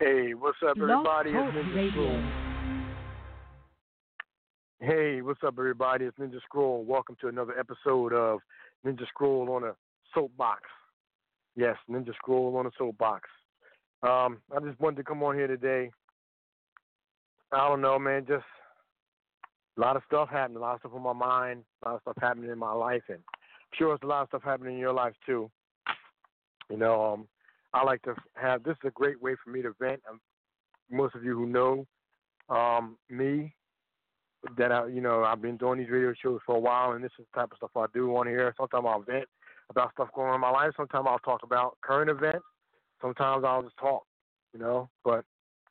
Hey, what's up, Blog everybody? It's Talk Ninja Scroll. Radio. Hey, what's up, everybody? It's Ninja Scroll. Welcome to another episode of Ninja Scroll on a Soapbox. Yes, Ninja Scroll on a Soapbox. I just wanted to come on here today. I don't know, man. Just a lot of stuff happening, a lot of stuff on my mind, a lot of stuff happening in my life, and I'm sure it's a lot of stuff happening in your life too. You know, I like to have. This is a great way for me to vent. Most of you who know me, that I've been doing these radio shows for a while, and this is the type of stuff I do on here. Sometimes I'll vent about stuff going on in my life. Sometimes I'll talk about current events. Sometimes I'll just talk, But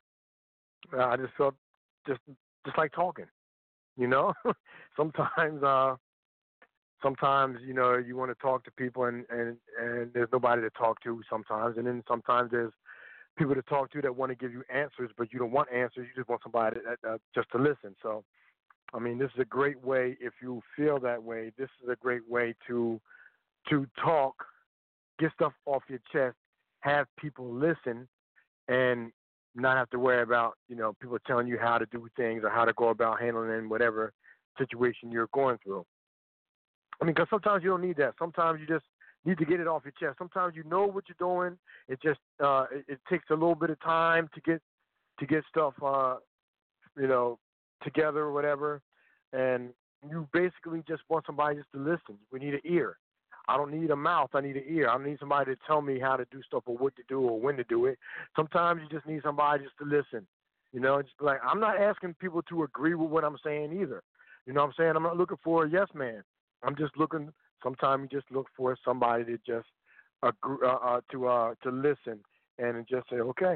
I just felt just like talking, you know. sometimes, sometimes you want to talk to people, and there's nobody to talk to sometimes, and then sometimes there's people to talk to that want to give you answers, but you don't want answers. You just want somebody just to listen. So, I mean, this is a great way if you feel that way. This is a great way to talk, get stuff off your chest, have people listen, and not have to worry about people telling you how to do things or how to go about handling whatever situation you're going through. I mean, because sometimes you don't need that. Sometimes you just need to get it off your chest. Sometimes you know what you're doing. It just it takes a little bit of time to get stuff together or whatever, and you basically just want somebody just to listen. We need an ear. I don't need a mouth. I need an ear. I don't need somebody to tell me how to do stuff or what to do or when to do it. Sometimes you just need somebody just to listen. Just like I'm not asking people to agree with what I'm saying either. You know what I'm saying? I'm not looking for a yes man. I'm just looking. Sometimes you just look for somebody to just agree, to listen and just say okay.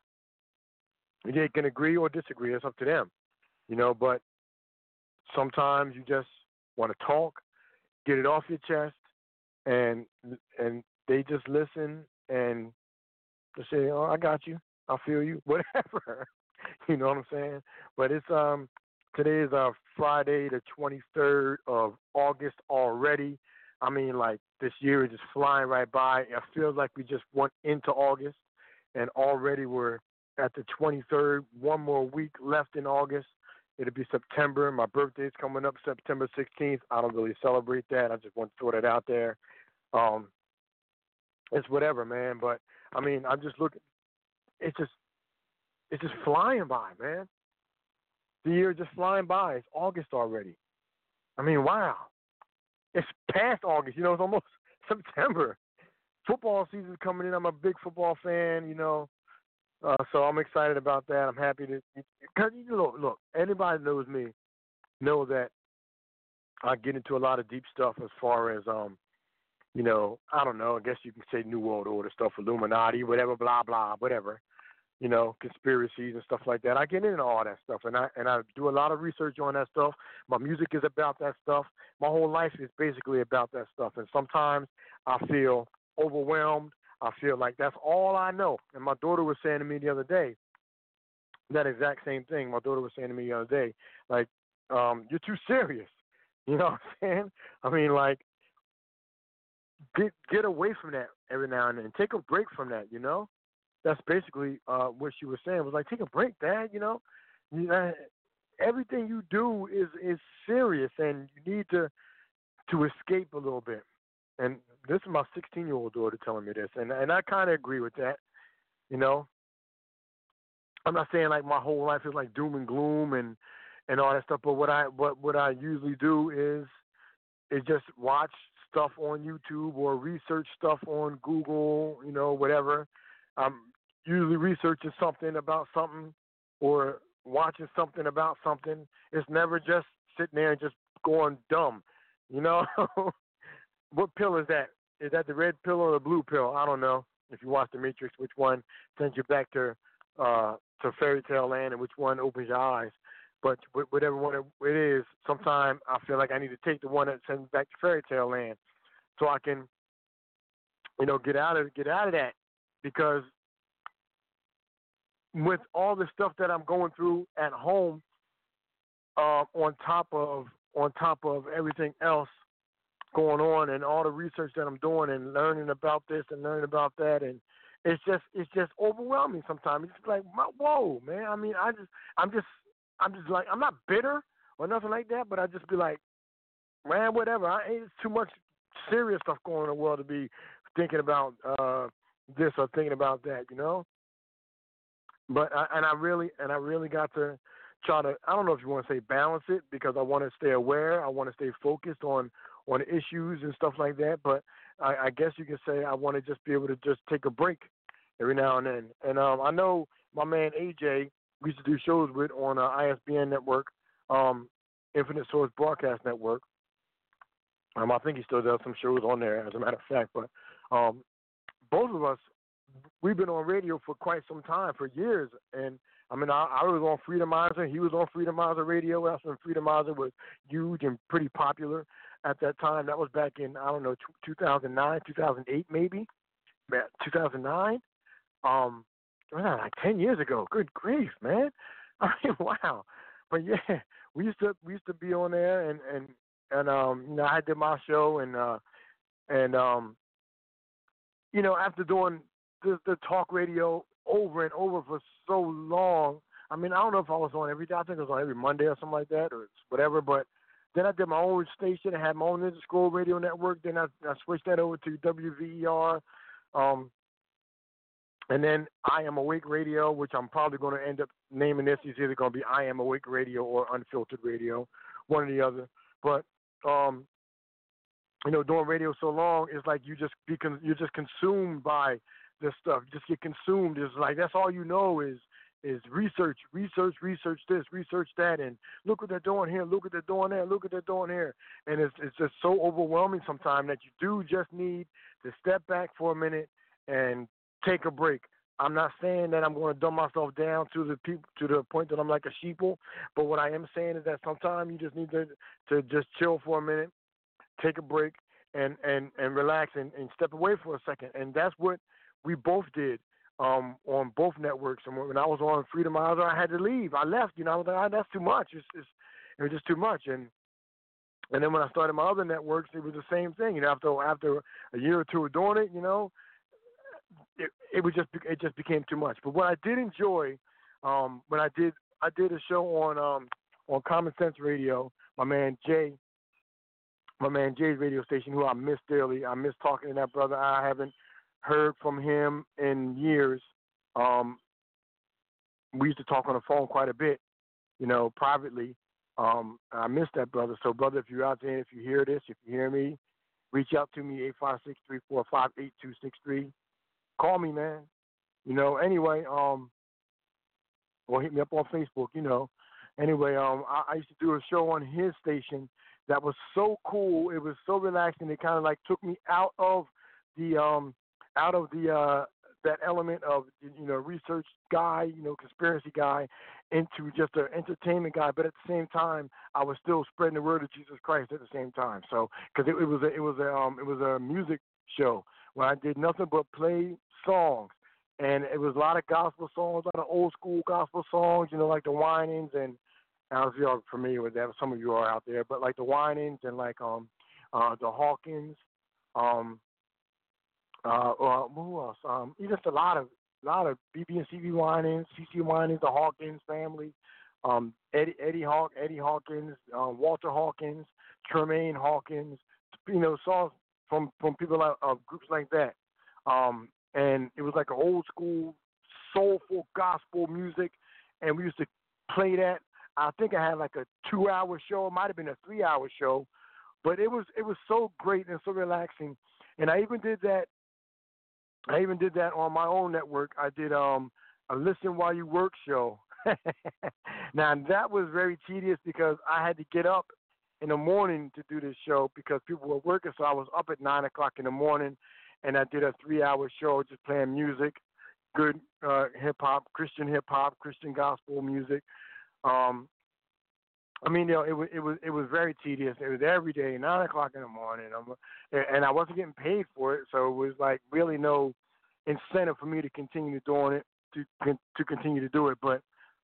They can agree or disagree. It's up to them. But sometimes you just want to talk, get it off your chest, and they just listen and they say, "Oh, I got you. I feel you." Whatever. You know what I'm saying? But it's today is Friday, the 23rd of August already. I mean, like this year is just flying right by. It feels like we just went into August, and already we're at the 23rd. One more week left in August. It'll be September. My birthday's coming up September 16th. I don't really celebrate that. I just want to throw that out there. It's whatever, man. But I mean, I'm just looking. It's just flying by, man. The year just flying by. It's August already. I mean, wow. It's past August. It's almost September. Football season's coming in. I'm a big football fan. So I'm excited about that. I'm happy to, because look, anybody knows me know that I get into a lot of deep stuff as far as I don't know. I guess you can say New World Order stuff, Illuminati, whatever, blah blah, whatever. Conspiracies and stuff like that. I get into all that stuff, and I do a lot of research on that stuff. My music is about that stuff. My whole life is basically about that stuff. And sometimes I feel overwhelmed. I feel like that's all I know. And my daughter was saying to me the other day, that exact same thing. My daughter was saying to me the other day, like, you're too serious. You know what I'm saying? I mean, like, get away from that every now and then. Take a break from that, That's basically what she was saying. Was like, take a break, Dad, everything you do is serious, and you need to escape a little bit. And this is my 16-year-old daughter telling me this, and I kind of agree with that. I'm not saying like my whole life is like doom and gloom and all that stuff, but what I usually do is just watch stuff on YouTube or research stuff on Google, whatever. I'm usually researching something about something or watching something about something. It's never just sitting there and just going dumb, What pill is that? Is that the red pill or the blue pill? I don't know. If you watch The Matrix, which one sends you back to fairy tale land and which one opens your eyes? But whatever one it is, sometimes I feel like I need to take the one that sends me back to fairy tale land, so I can, get out of that, because with all the stuff that I'm going through at home, on top of everything else going on and all the research that I'm doing and learning about this and learning about that and it's just overwhelming sometimes. It's just like, whoa, man. I mean, I'm just like, I'm not bitter or nothing like that, but I just be like, man, whatever. It's too much serious stuff going on in the world to be thinking about this or thinking about that, you know. But I really got to try to. I don't know if you want to say balance it because I want to stay aware. I want to stay focused on issues and stuff like that. But I guess you can say I want to just be able to just take a break every now and then. And I know my man AJ we used to do shows with on ISBN network, Infinite Source Broadcast Network. I think he still does some shows on there, as a matter of fact. But both of us, we've been on radio for quite some time, for years. And I mean, I was on Freedomizer. He was on Freedomizer Radio. That's when Freedomizer was huge and pretty popular at that time. That was back in, I don't know, 2009, 2008 maybe, 2009. Like 10 years ago. Good grief, man. I mean, wow. But yeah, we used to be on there, and I did my show, and after doing the talk radio over and over for so long, I mean, I don't know if I was on every day. I think I was on every Monday or something like that, or whatever. But then I did my own station. I had my own Ninja Scroll Radio Network. Then I switched that over to WVER. And then I Am Awake Radio, which I'm probably going to end up naming this. It's either going to be I Am Awake Radio or Unfiltered Radio, one or the other. But doing radio so long, it's like you're just consumed by this stuff. You just get consumed. It's like that's all you know is research this, research that, and look what they're doing here, look what they're doing there, look what they're doing here. And it's just so overwhelming sometimes that you do just need to step back for a minute and take a break. I'm not saying that I'm going to dumb myself down to the point that I'm like a sheeple, but what I am saying is that sometimes you just need to just chill for a minute, take a break, and relax and step away for a second. And that's what we both did on both networks. And when I was on Freedomizer, I had to leave. I left. I was like, that's too much. It was just too much. And then when I started my other networks, it was the same thing. After a year or two of doing it, it just became too much. But what I did enjoy, when I did a show on Common Sense Radio, my man Jay's radio station, who I miss dearly. I miss talking to that brother. I haven't heard from him in years. We used to talk on the phone quite a bit, privately. I miss that brother. So, brother, if you're out there, if you hear this, if you hear me, reach out to me, 856-345-8263. Call me, man. Anyway, or hit me up on Facebook, Anyway, I used to do a show on his station that was so cool. It was so relaxing. It kind of like took me out of the that element of research guy, conspiracy guy, into just an entertainment guy. But at the same time, I was still spreading the word of Jesus Christ at the same time. So because it was a music show where I did nothing but play songs, and it was a lot of gospel songs, a lot of old school gospel songs, like the Winans, and I don't know if you're familiar with that. Some of you are out there, but like the Winans and like the Hawkins, who else? Just a lot of BB and CB Winans, CC Winans, the Hawkins family, Eddie Hawkins, Walter Hawkins, Tremaine Hawkins, songs from people of groups like that. And it was like an old school, soulful gospel music, and we used to play that. I think I had like a 2-hour show. It might have been a 3-hour show, but it was so great and so relaxing. And I even did that on my own network. I did a Listen While You Work show. Now, that was very tedious because I had to get up in the morning to do this show because people were working, so I was up at 9 o'clock in the morning, and I did a 3-hour show just playing music, good hip-hop, Christian gospel music. It was very tedious. It was every day, 9 o'clock in the morning, and I wasn't getting paid for it, so it was like really no incentive for me to continue doing it, to continue to do it. But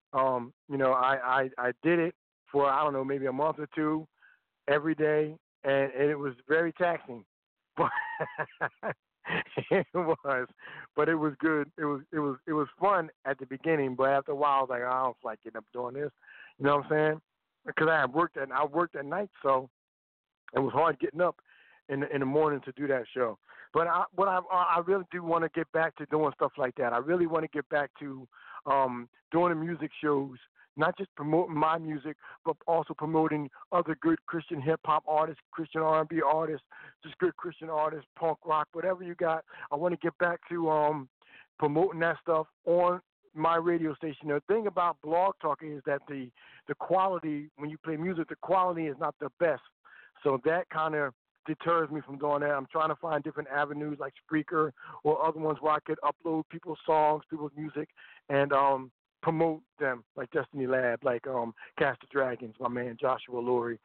I did it for, I don't know, maybe a month or two, every day, and it was very taxing. But It was, but it was good. It was fun at the beginning, but after a while, I was like, I don't like getting up doing this. You know what I'm saying? Because I worked at night, so it was hard getting up in the morning to do that show. But I really do want to get back to doing stuff like that. I really want to get back to doing the music shows, not just promoting my music, but also promoting other good Christian hip hop artists, Christian R&B artists, just good Christian artists, punk rock, whatever you got. I want to get back to promoting that stuff on my radio station. The thing about Blog Talk is that the quality, when you play music, the quality is not the best. So that kind of deters me from doing that. I'm trying to find different avenues like Spreaker or other ones where I could upload people's songs, people's music, and promote them, like Destiny Lab, like Cast the Dragons, my man Joshua Laurie,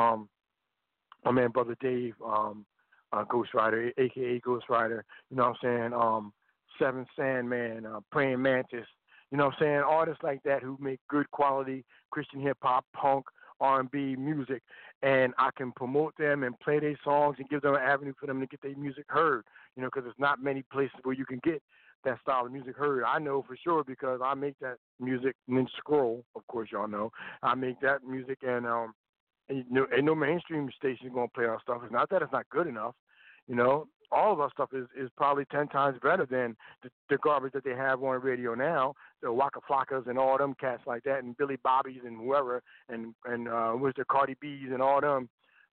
my man Brother Dave, Ghost Rider, a.k.a. Ghost Rider, you know what I'm saying, Seven Sandman, Praying Mantis, you know what I'm saying, artists like that who make good quality Christian hip-hop, punk, R&B music, and I can promote them and play their songs and give them an avenue for them to get their music heard, you know, because there's not many places where you can get that style of music heard. I know for sure because I make that music, Ninja Scroll, of course y'all know. I make that music, and ain't no mainstream station going to play our stuff. It's not that it's not good enough, you know. All of our stuff is probably 10 times better than the garbage that they have on the radio now. The Waka Flockas and all them cats like that, and Billy Bobbies and whoever, and what's the Cardi B's and all them.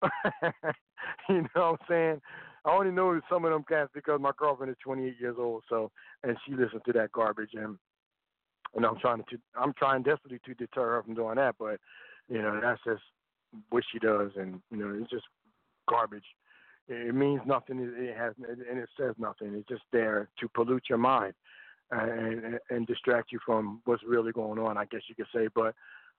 You know what I'm saying? I only know some of them cats because my girlfriend is 28 years old, so, and she listens to that garbage, and I'm trying desperately to deter her from doing that, but you know, that's just what she does, and you know, it's just garbage. It means nothing. It has, and it says nothing. It's just there to pollute your mind and distract you from what's really going on, I guess you could say. But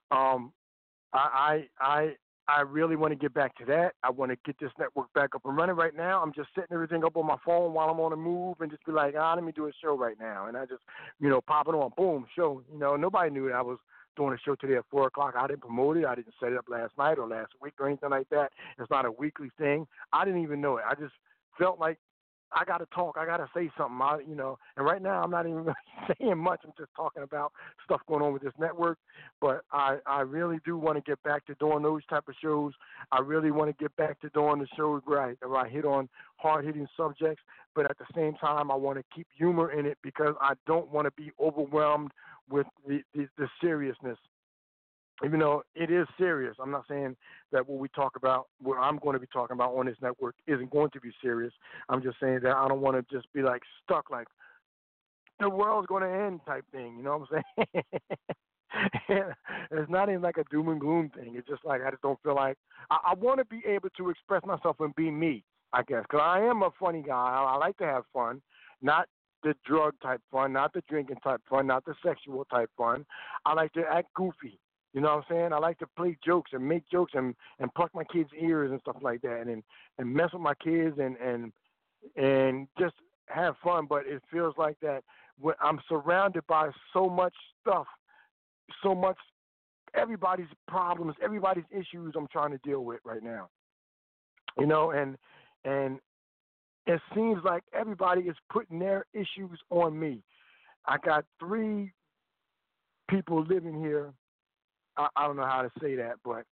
I really want to get back to that. I want to get this network back up and running. Right now, I'm just setting everything up on my phone while I'm on the move, and just be like, let me do a show right now. And I just, you know, pop it on, boom, show. You know, nobody knew that I was doing a show today at 4 o'clock. I didn't promote it. I didn't set it up last night or last week or anything like that. It's not a weekly thing. I didn't even know it. I just felt like I got to talk. I got to say something. You know, and right now I'm not even really saying much. I'm just talking about stuff going on with this network. But I really do want to get back to doing those type of shows. I really want to get back to doing the shows where I hit on hard-hitting subjects. But at the same time, I want to keep humor in it because I don't want to be overwhelmed with the seriousness. Even though it is serious, I'm not saying that what I'm going to be talking about on this network isn't going to be serious. I'm just saying that I don't want to just be like stuck, like the world's going to end type thing. You know what I'm saying? It's not even like a doom and gloom thing. It's just like I just don't feel like I want to be able to express myself and be me, I guess, because I am a funny guy. I like to have fun, not the drug type fun, not the drinking type fun, not the sexual type fun. I like to act goofy. You know what I'm saying? I like to play jokes and make jokes and pluck my kids' ears and stuff like that, and mess with my kids and just have fun. But it feels like that when I'm surrounded by so much stuff, so much everybody's problems, everybody's issues I'm trying to deal with right now. You know, and it seems like everybody is putting their issues on me. I got 3 people living here. I don't know how to say that, but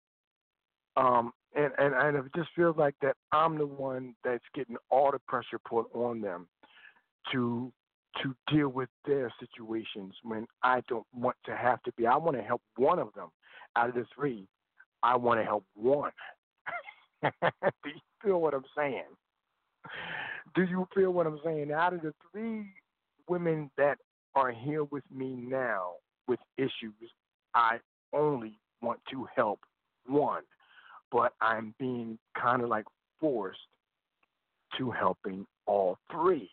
and it just feels like that I'm the one that's getting all the pressure put on them to deal with their situations when I don't want to have to be. I want to help one of them out of the 3. I want to help one. Do you feel what I'm saying? Do you feel what I'm saying? Out of the 3 women that are here with me now with issues, I only want to help one, but I'm being kind of like forced to helping all 3.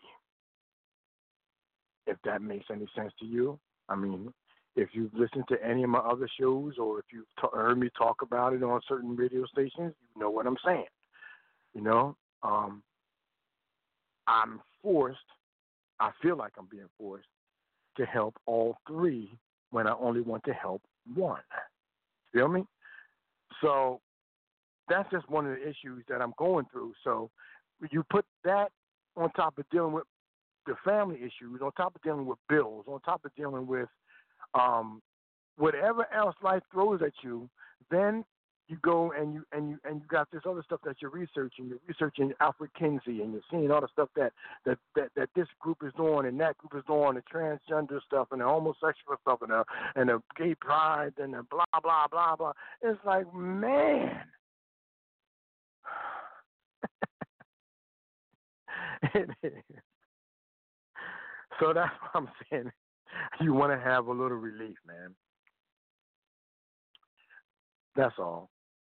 If that makes any sense to you. I mean, if you've listened to any of my other shows or if you've heard me talk about it on certain radio stations, you know what I'm saying. You know, I'm forced, I feel like I'm being forced to help all 3 when I only want to help one. Feel me? So that's just one of the issues that I'm going through. So you put that on top of dealing with the family issues, on top of dealing with bills, on top of dealing with whatever else life throws at you, then you go and you got this other stuff that you're researching. You're researching Alfred Kinsey, and you're seeing all the stuff that this group is doing and that group is doing, the transgender stuff and the homosexual stuff and the gay pride and the blah blah blah blah. It's like, man. So that's what I'm saying. You want to have a little relief, man. That's all.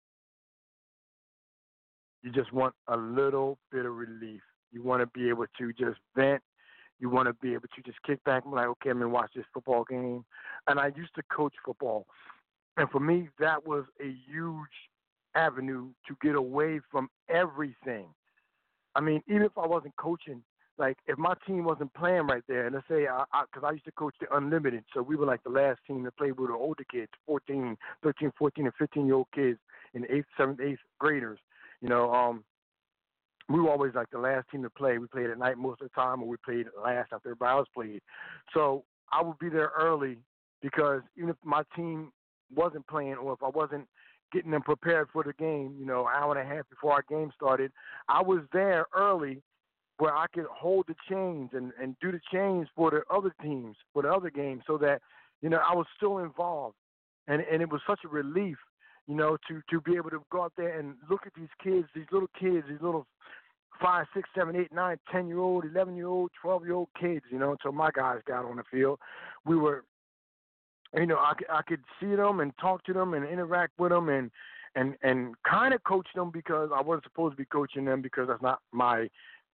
You just want a little bit of relief. You want to be able to just vent. You want to be able to just kick back and be like, okay, I'm going to watch this football game. And I used to coach football. And for me, that was a huge avenue to get away from everything. I mean, even if I wasn't coaching, like if my team wasn't playing right there, and let's say, because I used to coach the Unlimited, so we were like the last team to play with the older kids, 13, 14, and 15-year-old kids in 8th, 7th, 8th graders. You know, we were always like the last team to play. We played at night most of the time, or we played last after everybody else played. So I would be there early because even if my team wasn't playing or if I wasn't getting them prepared for the game, you know, an hour and a half before our game started, I was there early where I could hold the chains and do the chains for the other teams, for the other games, so that, you know, I was still involved. And it was such a relief, you know, to be able to go out there and look at these kids, these little 5, 6, 7, 8, 9, 10-year-old, 11-year-old, 12-year-old kids, you know, until my guys got on the field. We were, you know, I could see them and talk to them and interact with them and kind of coach them because I wasn't supposed to be coaching them because that's not my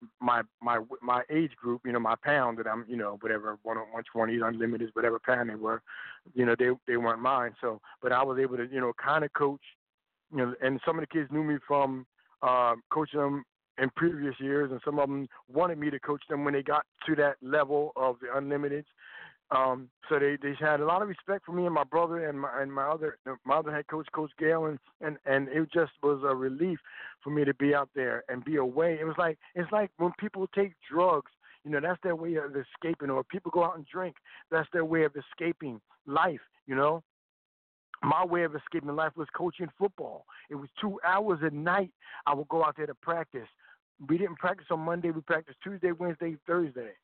age group, you know, my pound that I'm, you know, whatever, 120s, unlimited, whatever pound they were, you know, they weren't mine. So, but I was able to, you know, kind of coach, you know, and some of the kids knew me from coaching them in previous years, and some of them wanted me to coach them when they got to that level of the unlimiteds. So they had a lot of respect for me and my brother and my other head coach, Coach Gale, and it just was a relief for me to be out there and be away. It's like when people take drugs, you know, that's their way of escaping, or people go out and drink, that's their way of escaping life, you know. My way of escaping life was coaching football. It was 2 hours a night I would go out there to practice. We didn't practice on Monday. We practiced Tuesday, Wednesday, Thursday.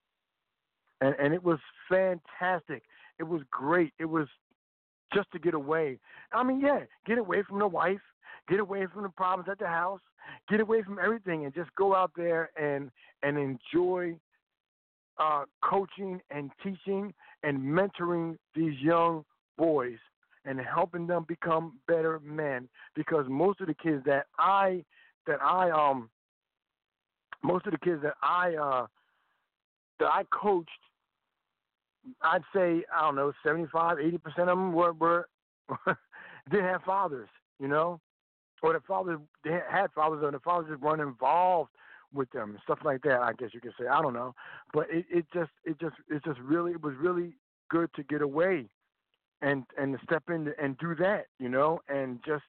And it was fantastic. It was great. It was just to get away. I mean, yeah, get away from the wife, get away from the problems at the house, get away from everything, and just go out there and enjoy coaching and teaching and mentoring these young boys and helping them become better men. Because most of the kids that I coached, I'd say, I don't know, 75, 80% of them were didn't have fathers, you know, or the fathers, they had fathers, or the fathers just weren't involved with them and stuff like that. I guess you could say, I don't know, but it was really good to get away and to step in and do that, you know, and just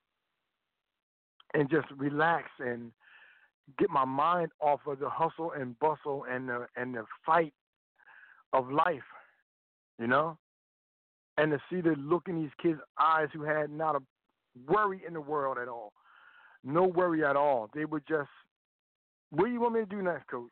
relax and get my mind off of the hustle and bustle and the fight of life, you know, and to see the look in these kids' eyes who had not a worry in the world at all, no worry at all. They were just, what do you want me to do next, Coach?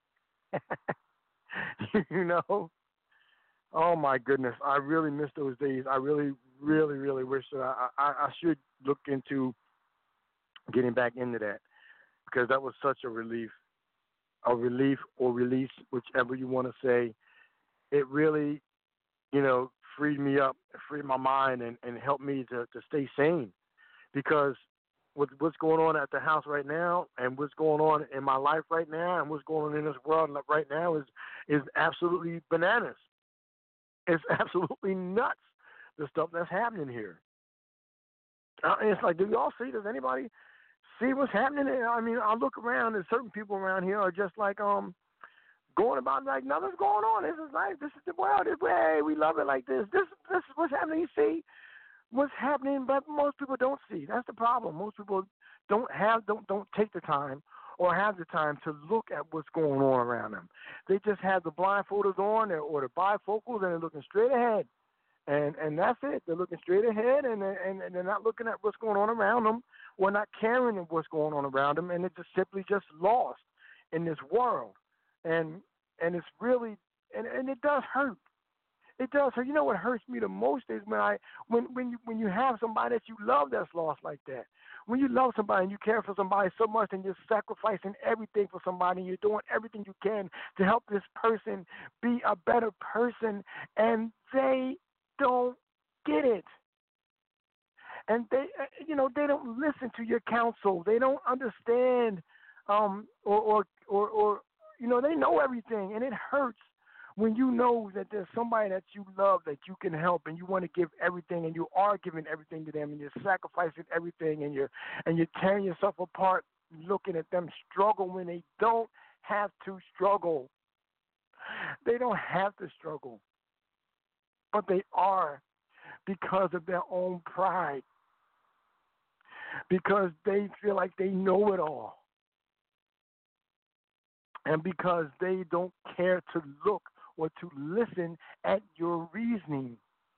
You know? Oh, my goodness. I really miss those days. I really, really, really wish that I should look into getting back into that, because that was such a relief or release, whichever you want to say. It really, you know, freed me up, freed my mind, and helped me to stay sane. Because with what's going on at the house right now, and what's going on in my life right now, and what's going on in this world right now is absolutely bananas. It's absolutely nuts, the stuff that's happening here. It's like, do y'all see? Does anybody see what's happening? I mean, I look around, and certain people around here are just like going about like nothing's going on. This is life. This is the world. This way we love it like this. This is what's happening. You see what's happening, but most people don't see. That's the problem. Most people don't take the time, or have the time to look at what's going on around them. They just have the blindfolders on or the bifocals, and they're looking straight ahead. And that's it. They're looking straight ahead, and they're not looking at what's going on around them, or not caring of what's going on around them, and they're just simply just lost in this world. And it's really, and it does hurt. It does hurt. You know what hurts me the most is when you have somebody that you love that's lost like that. When you love somebody and you care for somebody so much and you're sacrificing everything for somebody and you're doing everything you can to help this person be a better person, and they don't get it. And they don't listen to your counsel. They don't understand, or they know everything, and it hurts when you know that there's somebody that you love that you can help, and you want to give everything, and you are giving everything to them, and you're sacrificing everything, and you're tearing yourself apart, looking at them struggle when they don't have to struggle. They don't have to struggle, but they are, because of their own pride, because they feel like they know it all, and because they don't care to look or to listen at your reasoning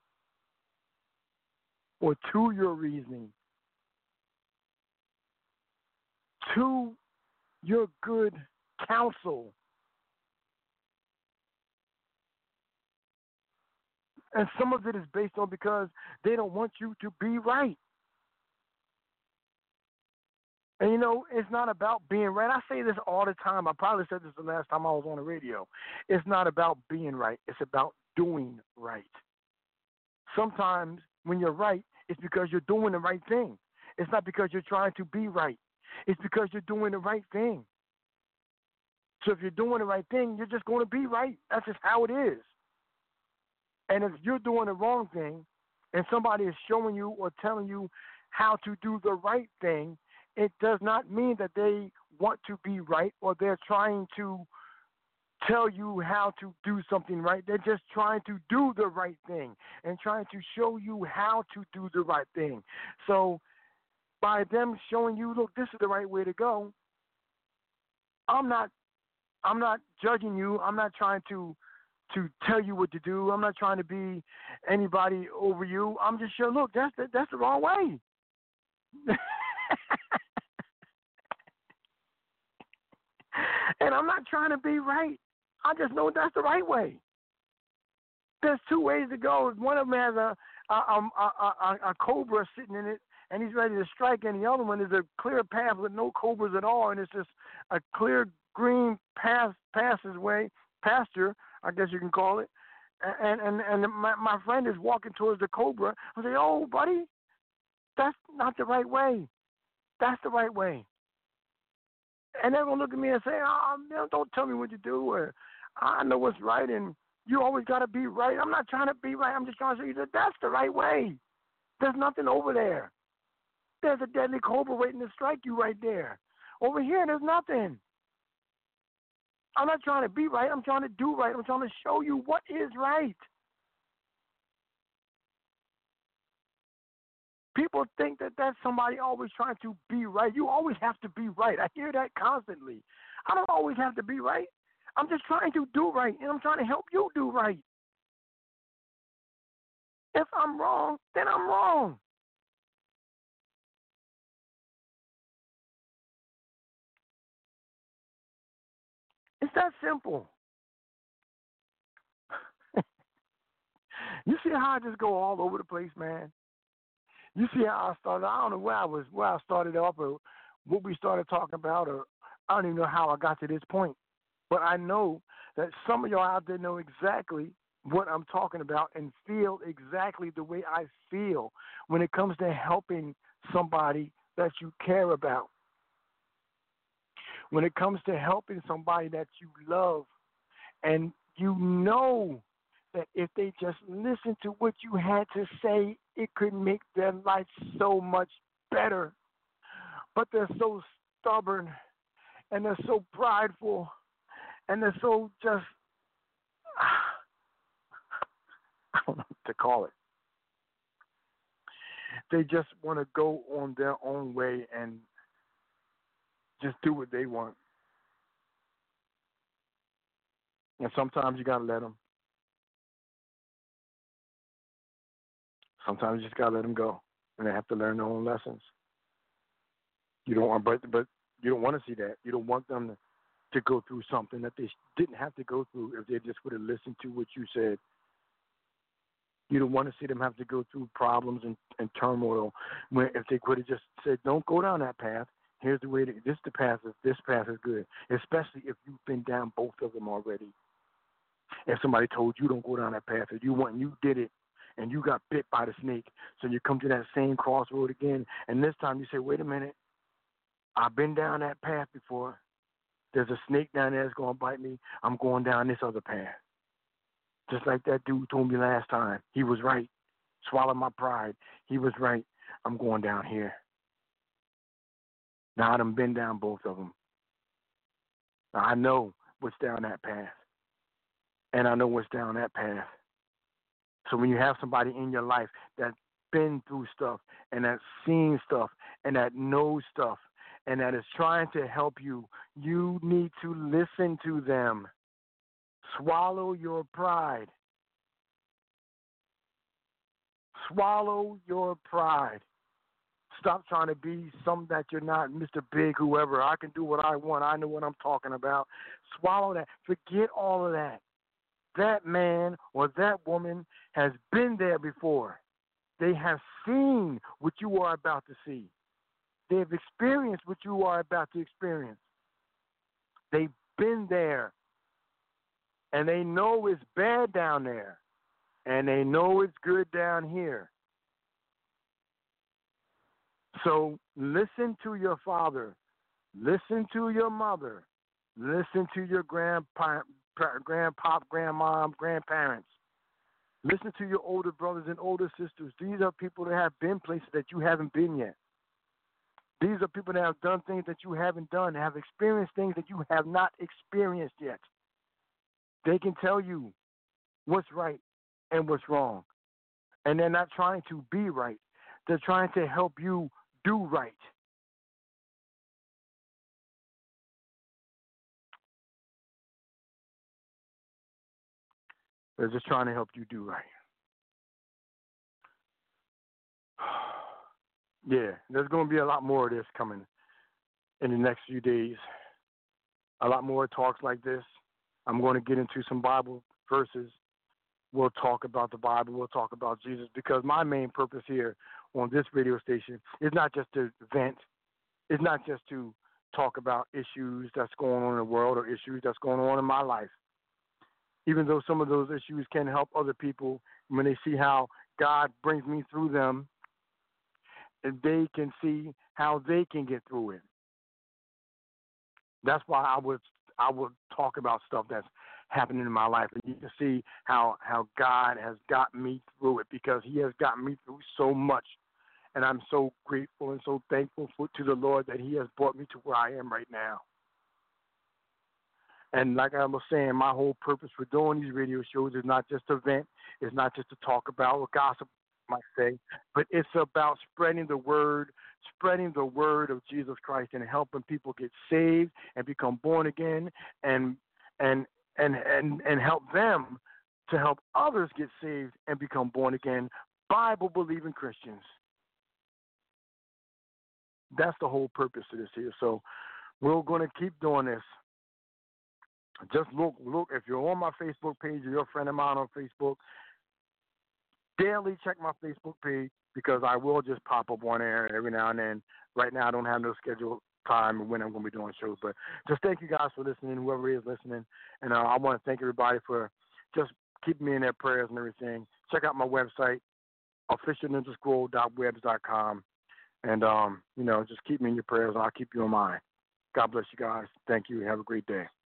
or to your reasoning, to your good counsel. And some of it is based on because they don't want you to be right. And, it's not about being right. I say this all the time. I probably said this the last time I was on the radio. It's not about being right. It's about doing right. Sometimes when you're right, it's because you're doing the right thing. It's not because you're trying to be right. It's because you're doing the right thing. So if you're doing the right thing, you're just going to be right. That's just how it is. And if you're doing the wrong thing and somebody is showing you or telling you how to do the right thing, it does not mean that they want to be right or they're trying to tell you how to do something right. They're just trying to do the right thing and trying to show you how to do the right thing. So by them showing you, look, this is the right way to go, I'm not judging you. I'm not trying to tell you what to do. I'm not trying to be anybody over you. I'm just sure, look, that's the wrong way. And I'm not trying to be right. I just know that's the right way. There's two ways to go. One of them has a cobra sitting in it, and he's ready to strike, and the other one is a clear path with no cobras at all, and it's just a clear green pasture, I guess you can call it. And my friend is walking towards the cobra. I say, oh, buddy, that's not the right way. That's the right way. And they're going to look at me and say, don't tell me what to do, or I know what's right, and you always got to be right. I'm not trying to be right. I'm just trying to show you that that's the right way. There's nothing over there. There's a deadly cobra waiting to strike you right there. Over here, there's nothing. I'm not trying to be right. I'm trying to do right. I'm trying to show you what is right. People think that that's somebody always trying to be right. You always have to be right. I hear that constantly. I don't always have to be right. I'm just trying to do right, and I'm trying to help you do right. If I'm wrong, then I'm wrong. It's that simple. You see how I just go all over the place, man? You see how I started? I don't know where I started off, or what we started talking about, or I don't even know how I got to this point. But I know that some of y'all out there know exactly what I'm talking about and feel exactly the way I feel when it comes to helping somebody that you care about. When it comes to helping somebody that you love, and you know that if they just listen to what you had to say, it could make their life so much better. But they're so stubborn, and they're so prideful, and they're so just, I don't know what to call it. They just want to go on their own way and just do what they want. And sometimes you got to let them. Sometimes you just got to let them go. And they have to learn their own lessons. You don't want, but you don't want to see that. You don't want them to go through something that they didn't have to go through if they just would have listened to what you said. You don't want to see them have to go through problems and turmoil when if they could have just said, don't go down that path. Here's the way. This path is good, especially if you've been down both of them already. If somebody told you don't go down that path, if you went and you did it, and you got bit by the snake, so you come to that same crossroad again, and this time you say, wait a minute, I've been down that path before. There's a snake down there that's going to bite me. I'm going down this other path. Just like that dude told me last time. He was right. Swallow my pride. He was right. I'm going down here. Now I done been down both of them. Now I know what's down that path. And I know what's down that path. So when you have somebody in your life that's been through stuff and that's seen stuff and that knows stuff and that is trying to help you, you need to listen to them. Swallow your pride. Swallow your pride. Stop trying to be something that you're not, Mr. Big, whoever. I can do what I want. I know what I'm talking about. Swallow that. Forget all of that. That man or that woman has been there before. They have seen what you are about to see. They have experienced what you are about to experience. They've been there. And they know it's bad down there. And they know it's good down here. So listen to your father. Listen to your mother. Listen to your grandpop, grandmom, grandparents. Listen to your older brothers and older sisters. These are people that have been places that you haven't been yet. These are people that have done things that you haven't done, have experienced things that you have not experienced yet. They can tell you what's right and what's wrong. And they're not trying to be right. They're trying to help you do right. They're just trying to help you do right. Yeah, there's going to be a lot more of this coming in the next few days. A lot more talks like this. I'm going to get into some Bible verses. We'll talk about the Bible. We'll talk about Jesus, because my main purpose here on this radio station is not just to vent. It's not just to talk about issues that's going on in the world or issues that's going on in my life. Even though some of those issues can help other people when they see how God brings me through them, and they can see how they can get through it. That's why I would talk about stuff that's happening in my life, and you can see how God has got me through it, because He has gotten me through so much, and I'm so grateful and so thankful to the Lord that He has brought me to where I am right now. And like I was saying, my whole purpose for doing these radio shows is not just to vent, it's not just to talk about or gossip, might say, but it's about spreading the word of Jesus Christ and helping people get saved and become born again, and help them to help others get saved and become born again, Bible-believing Christians. That's the whole purpose of this here. So we're going to keep doing this. Just look, if you're on my Facebook page or you're a friend of mine on Facebook, daily check my Facebook page, because I will just pop up on air every now and then. Right now I don't have no scheduled time when I'm going to be doing shows, but just thank you guys for listening, whoever is listening, and I want to thank everybody for just keeping me in their prayers and everything. Check out my website, officialninjascroll.webs.com, and just keep me in your prayers, and I'll keep you in mind. God bless you guys. Thank you. Have a great day.